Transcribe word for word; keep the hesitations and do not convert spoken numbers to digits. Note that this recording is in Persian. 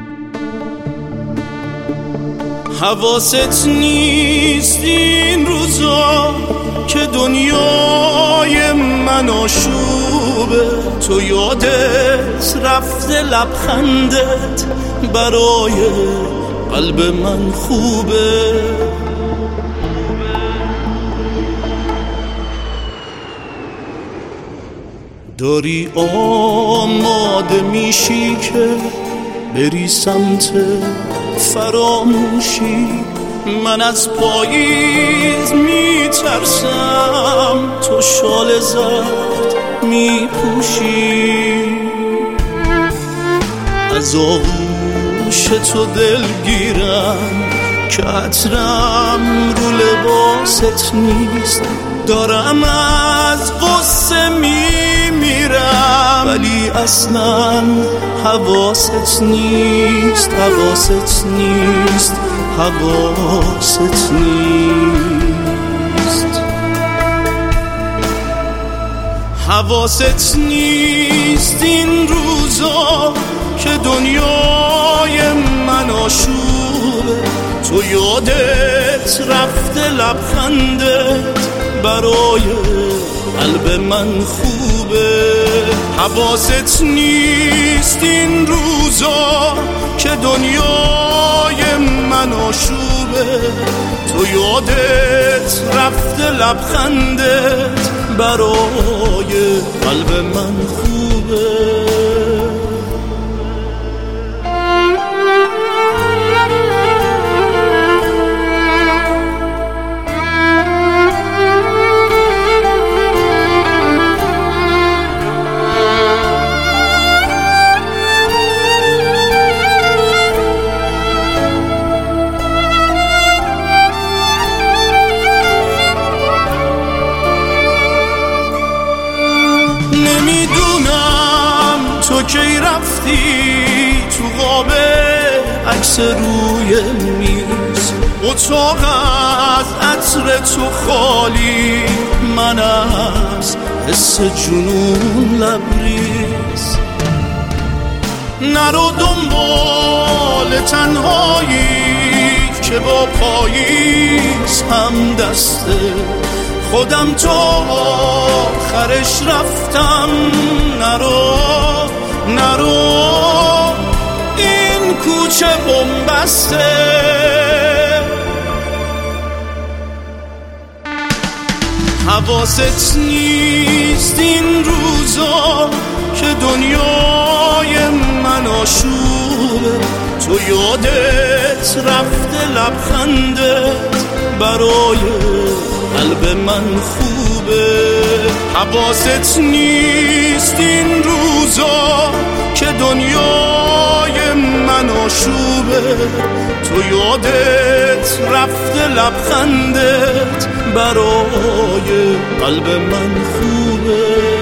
حواست نیست این روزا که دنیای من آشوبه، تو یادت رفته لبخندت برای قلب من خوبه. داری آماده میشی که بری سمت فراموشی، من از پاییز میترسم تو شال زرد میپوشی. از آغوش تو دلگیرم که عطرم رو لباست نیست، دارم از قصه میمیرم ولی اصلا حواست نیست، حواست نیست، حواست نیست. حواست نیست این روزا که دنیای من آشوبه، تو یادت رفته لبخندت برای قلب من خوبه. حواست نیست این روزا که دنیای من آشوبه، تو یادت رفته لبخندت برای قلب من خوبه. تو کی رفتی تو قاب عکس روی میز، اتاق از عطر تو خالی، من از حس جنون لبریز. نرو دنبال تنهایی که با پاییز هم دسته، خودم تا آخرش رفتم. نرو نرو این کوچه بنبسته. حواست نیست این روزا که دنیای من آشوبه، تو یادت رفته لبخندت برای قلب من خوبه. حواست نیست این روزا که دنیای من آشوبه، تو یادت رفته لبخندت برای قلب من خوبه.